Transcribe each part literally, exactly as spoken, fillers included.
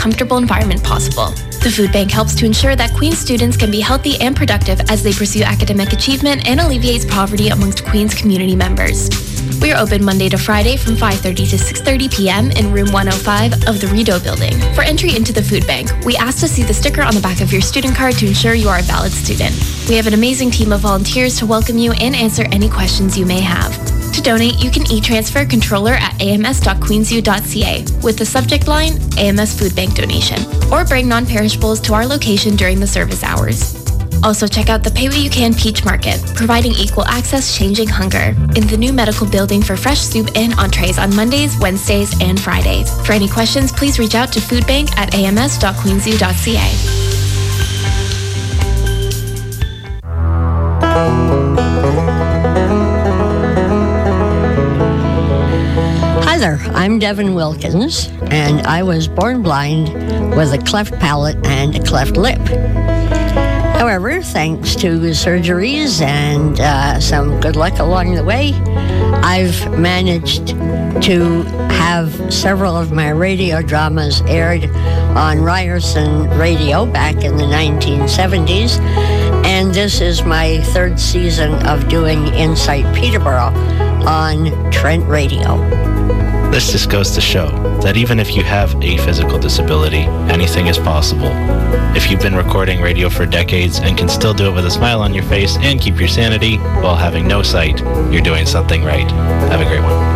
comfortable environment possible. The food bank helps to ensure that Queen's students can be healthy and productive as they pursue academic achievement and alleviates poverty amongst Queen's community members. We are open Monday to Friday from five thirty to six thirty p.m. in room one oh five of the Rideau building. For entry into the food bank, we ask to see the sticker on the back of your student card to ensure you are a valid student. We have an amazing team of volunteers to welcome you and answer any questions you may have. To donate, you can e-transfer controller at a m s dot queensu dot c a with the subject line A M S Food Bank Donation, or bring non-perishables to our location during the service hours. Also check out the Pay What You Can Peach Market, providing equal access, changing hunger, in the new medical building for fresh soup and entrees on Mondays, Wednesdays, and Fridays. For any questions, please reach out to foodbank at a m s dot queensu dot c a. Hi there, I'm Devin Wilkins, and I was born blind with a cleft palate and a cleft lip. However, thanks to surgeries and uh, some good luck along the way, I've managed to have several of my radio dramas aired on Ryerson Radio back in the nineteen seventies, and this is my third season of doing Insight Peterborough on Trent Radio. This just goes to show that even if you have a physical disability, anything is possible. If you've been recording radio for decades and can still do it with a smile on your face and keep your sanity while having no sight, you're doing something right. Have a great one.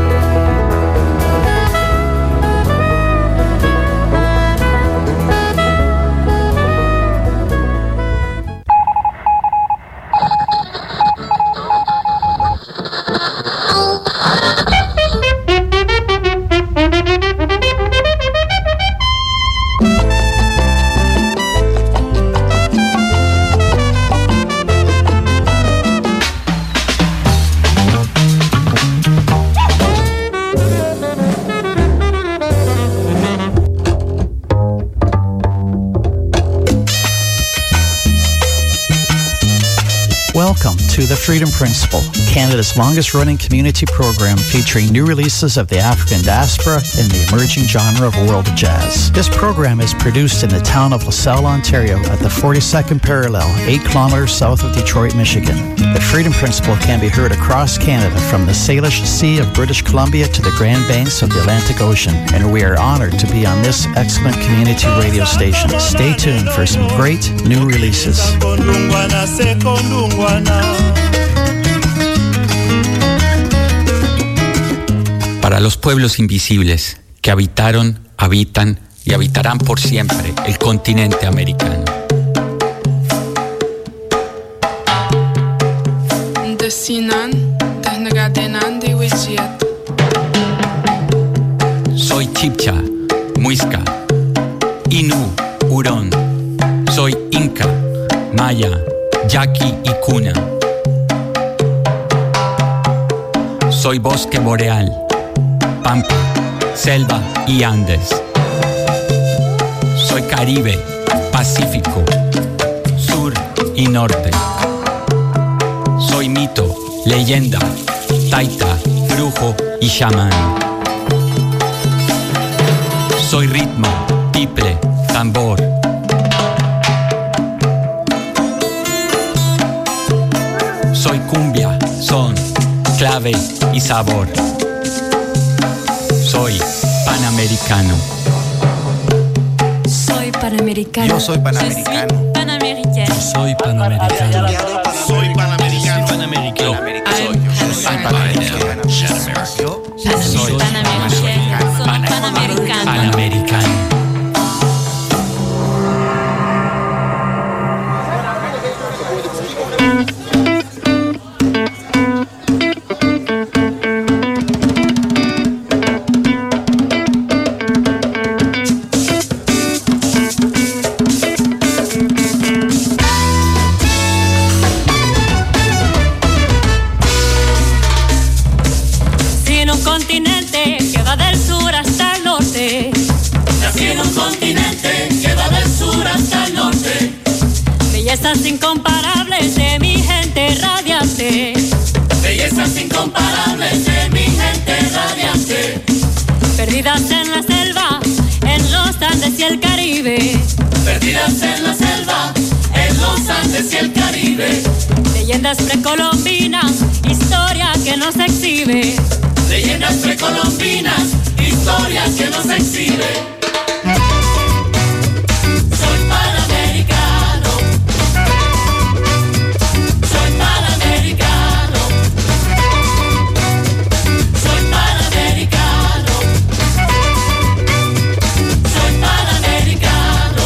Welcome to The Freedom Principle, Canada's longest-running community program featuring new releases of the African diaspora and the emerging genre of world jazz. This program is produced in the town of LaSalle, Ontario at the forty-second parallel, eight kilometers south of Detroit, Michigan. The Freedom Principle can be heard across Canada from the Salish Sea of British Columbia to the Grand Banks of the Atlantic Ocean, and we are honored to be on this excellent community radio station. Stay tuned for some great new releases. Para los pueblos invisibles que habitaron, habitan y habitarán por siempre el continente americano. Soy Chibcha, Muisca, Inú, Hurón. Soy Inca, Maya, Yaqui y Cuna. Soy bosque boreal, pampa, selva y Andes. Soy Caribe, Pacífico, sur y norte. Soy mito, leyenda, taita, brujo y chamán. Soy ritmo, tiple, tambor. Soy cumbia, son, clave y sabor. Soy panamericano. Soy panamericano. Yo soy panamericano. Panamericano. Soy panamericano. Soy panamericano. Panamericano. Soy panamericano. Soy panamericano. Panamericano. Panamericano. Bellezas incomparables de mi gente radiante. Bellezas incomparables de mi gente radiante. Perdidas en la selva, en los Andes y el Caribe. Andes y el Caribe. Leyendas precolombinas, historia que nos exhibe. Leyendas precolombinas, historia que nos exhibe. Soy panamericano. Soy panamericano. Soy panamericano. Soy panamericano.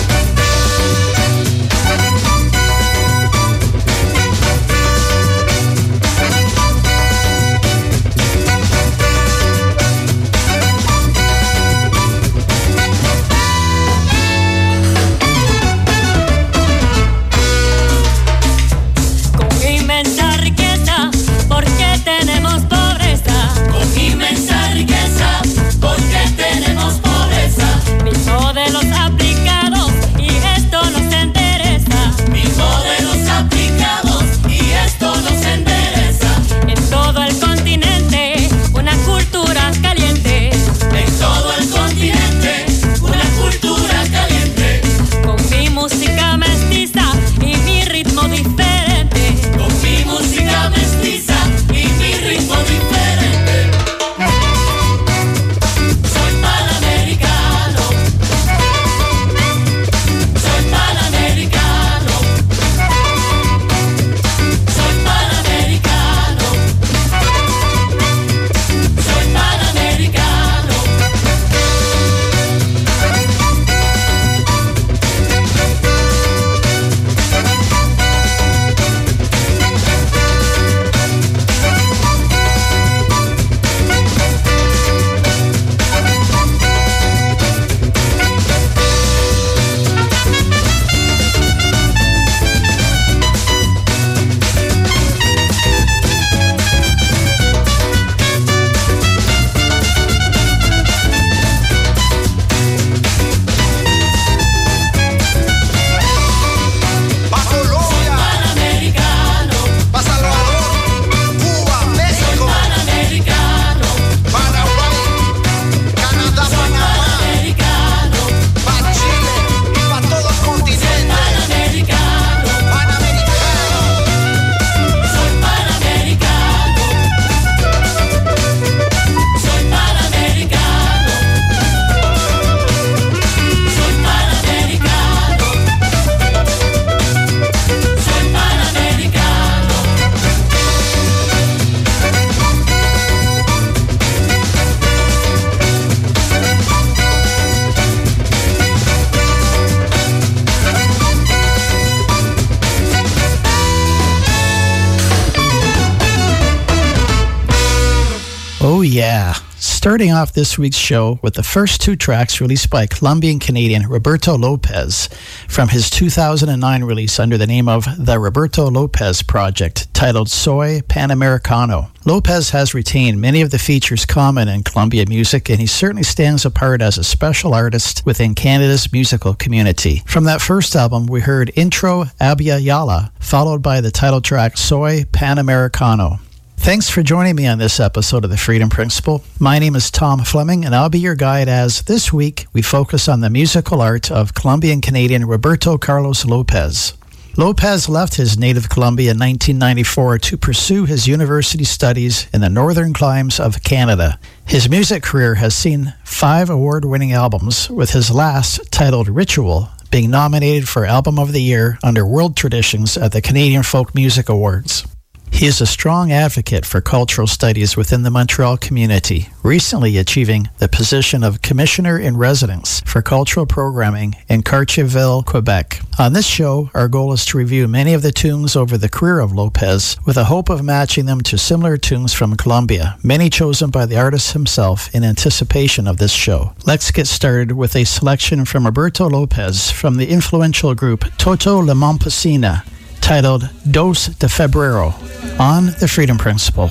Yeah. Starting off this week's show with the first two tracks released by Colombian-Canadian Roberto Lopez from his two thousand nine release under the name of The Roberto Lopez Project, titled Soy Panamericano. Lopez has retained many of the features common in Colombian music, and he certainly stands apart as a special artist within Canada's musical community. From that first album, we heard Intro Abya Yala, followed by the title track Soy Panamericano. Thanks for joining me on this episode of The Freedom Principle. My name is Tom Fleming, and I'll be your guide as, this week, we focus on the musical art of Colombian-Canadian Roberto Carlos Lopez. Lopez left his native Colombia in nineteen ninety-four to pursue his university studies in the northern climes of Canada. His music career has seen five award-winning albums, with his last, titled Ritual, being nominated for Album of the Year under World Traditions at the Canadian Folk Music Awards. He is a strong advocate for cultural studies within the Montreal community, recently achieving the position of Commissioner in Residence for Cultural Programming in Cartierville, Quebec. On this show, our goal is to review many of the tunes over the career of Lopez with a hope of matching them to similar tunes from Colombia, many chosen by the artist himself in anticipation of this show. Let's get started with a selection from Roberto Lopez from the influential group Toto La Momposina, titled Dos de Febrero, on The Freedom Principle.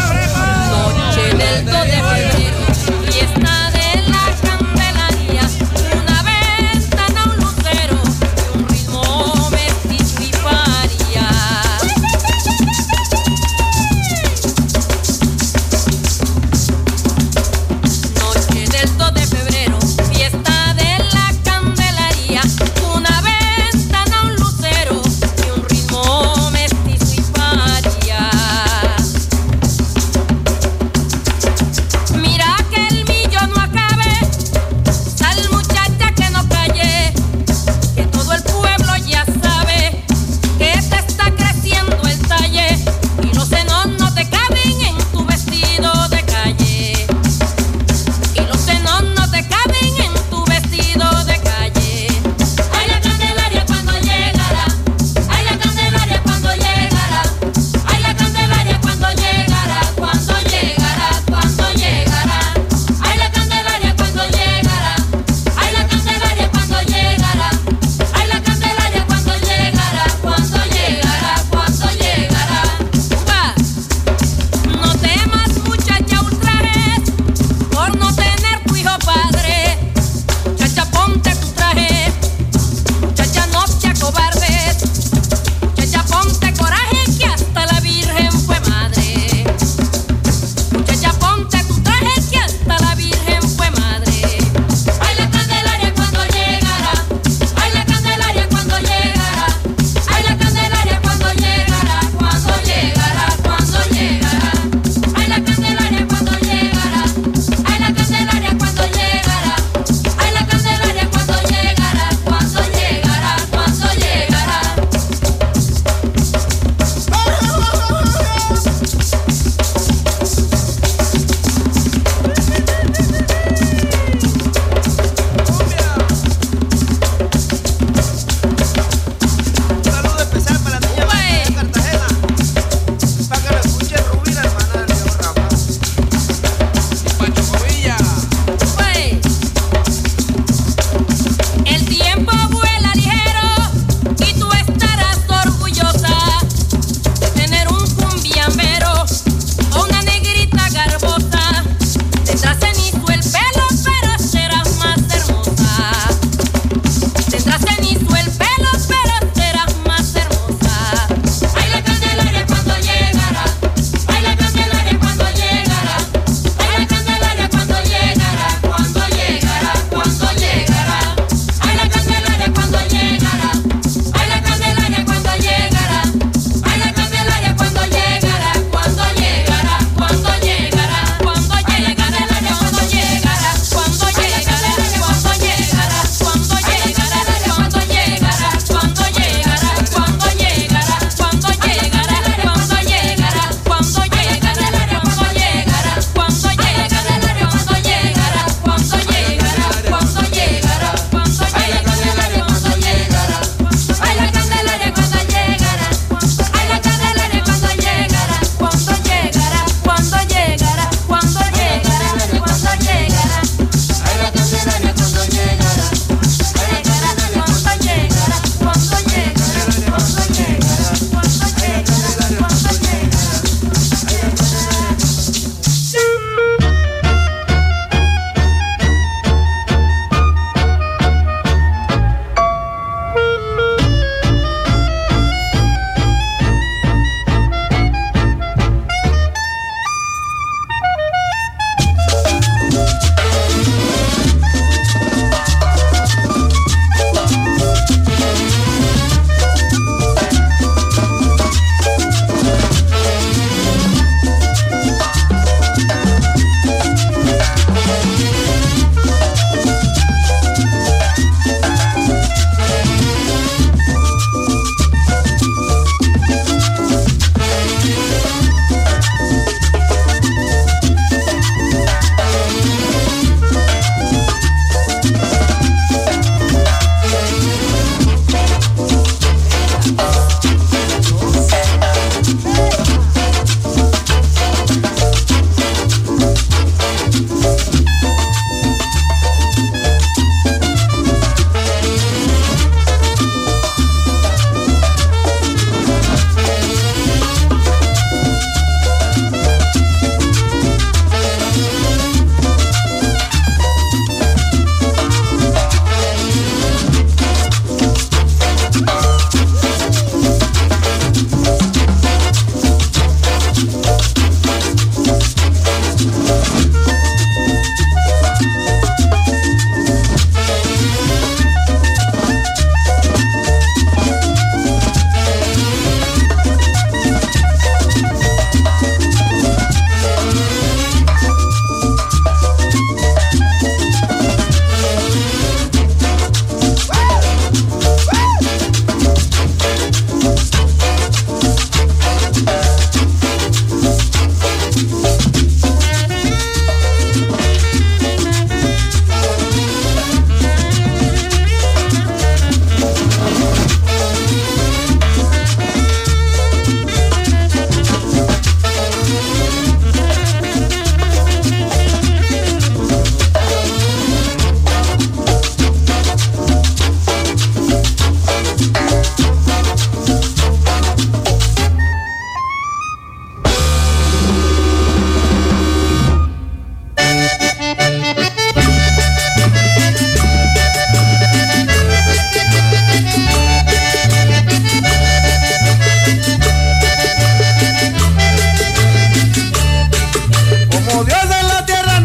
Noche del dos de febrero, fiesta de la Candelaria,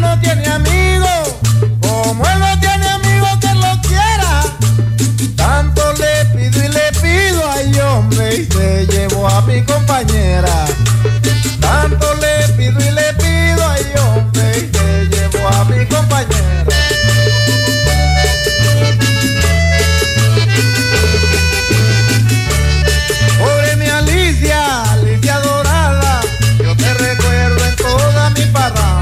no tiene amigos, como él no tiene amigos que lo quiera. Tanto le pido y le pido, ay hombre, y se llevó a mi compañera. Tanto le pido y le pido, ay hombre, y se llevó a mi compañera. Pobre mi Alicia, Alicia dorada, yo te recuerdo en toda mi parranda.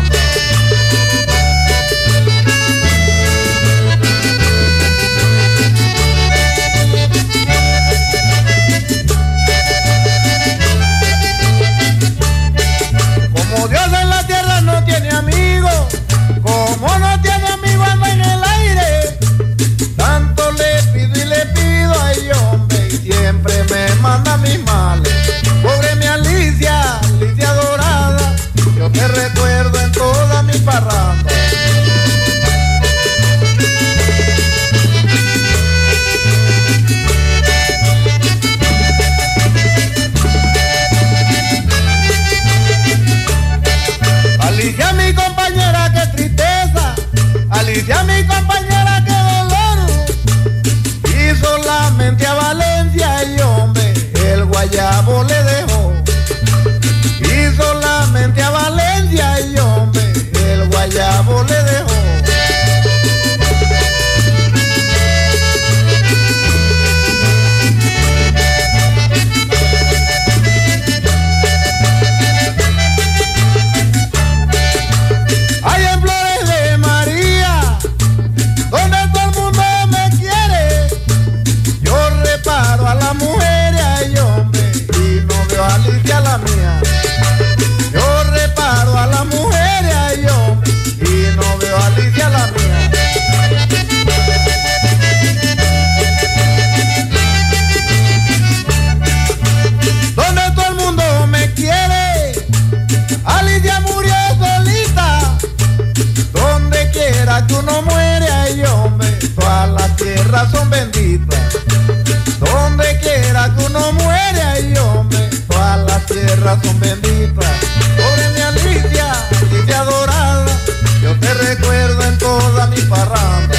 Como Dios en la tierra no tiene amigos, como no tiene amigos anda en el aire. Tanto le pido y le pido, ay hombre, y siempre me manda mis males. Pobre mi Alicia, Alicia dorada, yo te recuerdo en toda mi parranda. Alicia mi compañera, qué tristeza, Alicia mi compañera, qué dolor. Y solamente a Valencia, y hombre, el guayabo le dejó. Y solamente a Valencia, y hombre, el guayabo le dejó. Hay en Flores de María, donde todo el mundo me quiere. Yo reparo a la mujer, ay hombre, y no veo a Alicia la mía. Yo reparo a la mujer, ay hombre, y no veo a Alicia la mía. Donde todo el mundo me quiere, Alicia murió solita. Donde quiera que uno muere, ay hombre, todas las tierras son benditas. Donde quiera que uno muere, ay hombre, todas las tierras son benditas. Pobre mi Alicia, Alicia dorada, yo te recuerdo en toda mi parranda.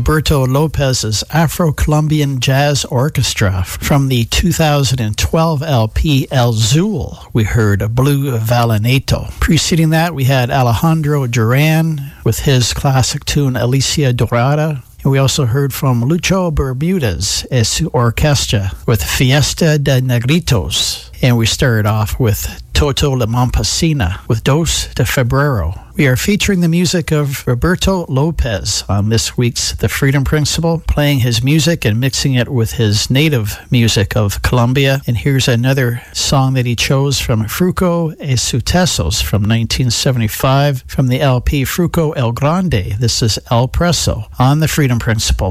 Roberto Lopez's Afro-Colombian Jazz Orchestra. From the two thousand twelve L P El Zul, we heard Blue Vallenato. Preceding that, we had Alejandro Duran with his classic tune Alicia Dorada. And we also heard from Lucho Bermudez and su orquesta with Fiesta de Negritos. And we started off with Toto La Mompasina with Dos de Febrero. We are featuring the music of Roberto Lopez on this week's The Freedom Principle, playing his music and mixing it with his native music of Colombia. And here's another song that he chose from Fruco y Sucesos from nineteen seventy-five from the L P Fruco El Grande. This is El Preso on The Freedom Principle.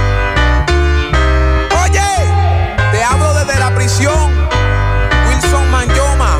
Oye, te hablo desde la prisión. Wilson Manyoma.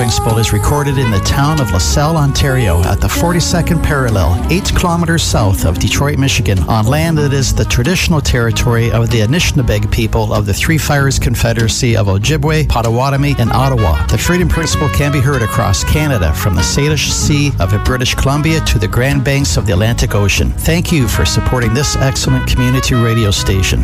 Principle is recorded in the town of LaSalle, Ontario, at the forty-second parallel, eight kilometers south of Detroit, Michigan, on land that is the traditional territory of the Anishinaabeg people of the Three Fires Confederacy of Ojibwe, Potawatomi, and Ottawa. The Freedom Principle can be heard across Canada, from the Salish Sea of British Columbia to the Grand Banks of the Atlantic Ocean. Thank you for supporting this excellent community radio station.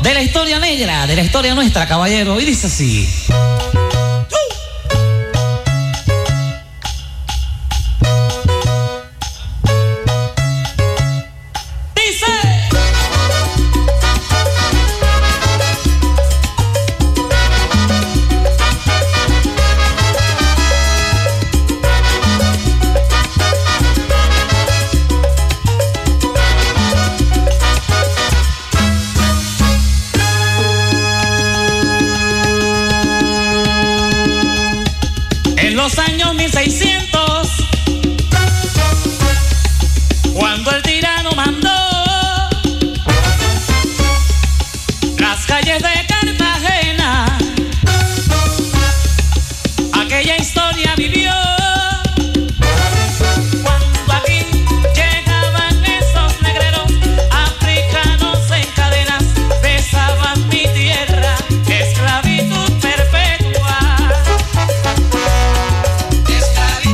de la historia negra, de la historia nuestra, caballero. Y dice así. En los años mil seiscientos, cuando el tirano mandó las calles de Cartagena, aquella historia vivió. Cuando aquí llegaban esos negreros africanos en cadenas, besaban mi tierra, esclavitud perpetua. Esclavitud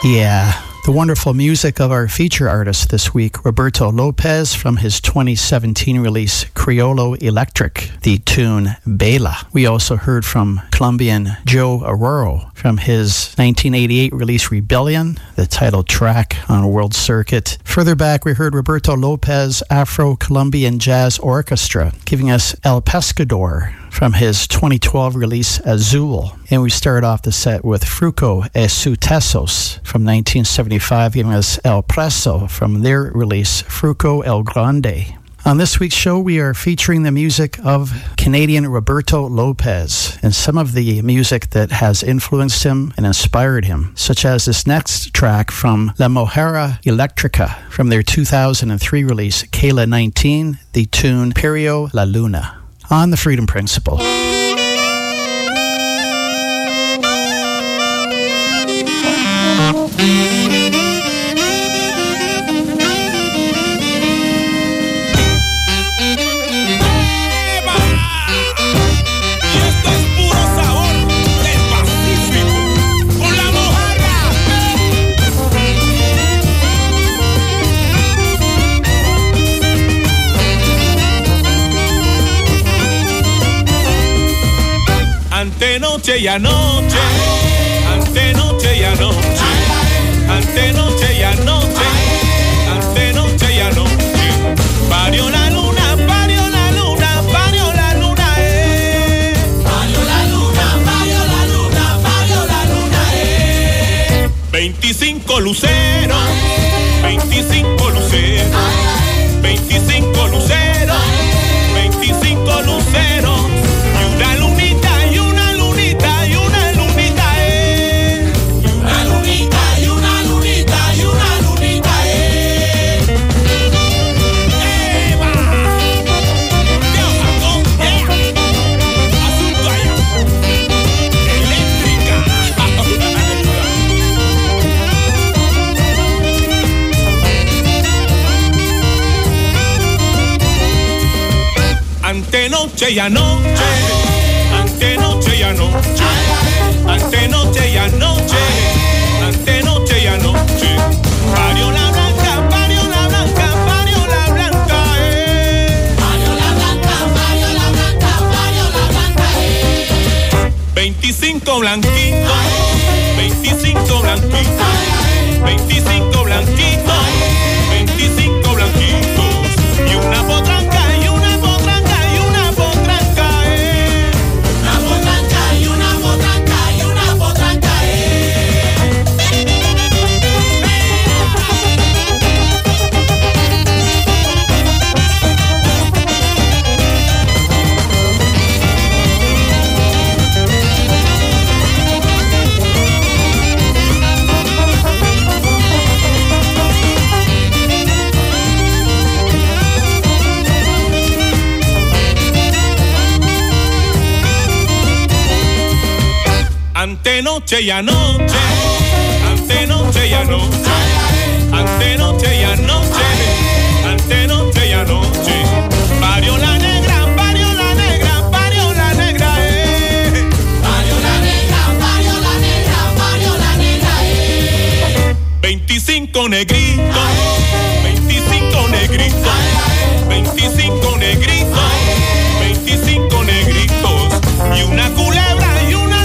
Yeah, the wonderful music of our feature artist this week, Roberto Lopez, from his twenty seventeen release Criollo Electric, the tune Bela. We also heard from Colombian Joe Arroyo from his nineteen eighty-eight release Rebellion, the title track on World Circuit. Further back, we heard Roberto Lopez Afro-Colombian Jazz Orchestra giving us El Pescador from his twenty twelve release Azul. And we started off the set with Fruco e Sutesos from nineteen seventy-five, giving us El Preso from their release Fruco El Grande. On this week's show, we are featuring the music of Canadian Roberto Lopez and some of the music that has influenced him and inspired him, such as this next track from La Mujer Electrica from their two thousand three release Kayla nineteen, the tune Perio La Luna, on the Freedom Principle. Antenoche y anoche, antenoche y anoche, antenoche y anoche, antenoche y anoche, parió la luna, parió la luna, parió la luna, eh. Parió la luna, parió la luna, parió la luna, eh. veinticinco luceros, veinticinco luceros, veinticinco luceros, veinticinco luceros. Antenoche y anoche, antenoche y anoche, antenoche y anoche, antenoche y anoche, parió la blanca, parió la blanca, parió la blanca, eh. Parió la blanca, parió la blanca, parió la blanca, eh. veinticinco blanquitos, veinticinco blanquitos, veinticinco blanquitos, veinticinco blanquitos, y una potranca. Antenoche y anoche, antenoche y anoche, antenoche y anoche, antenoche y anoche, parió la negra, parió la negra, parió la negra, eh. Parió la negra, parió la negra, parió la negra, eh. veinticinco negritos, veinticinco negritos, veinticinco negritos, veinticinco negritos, y una culebra, y una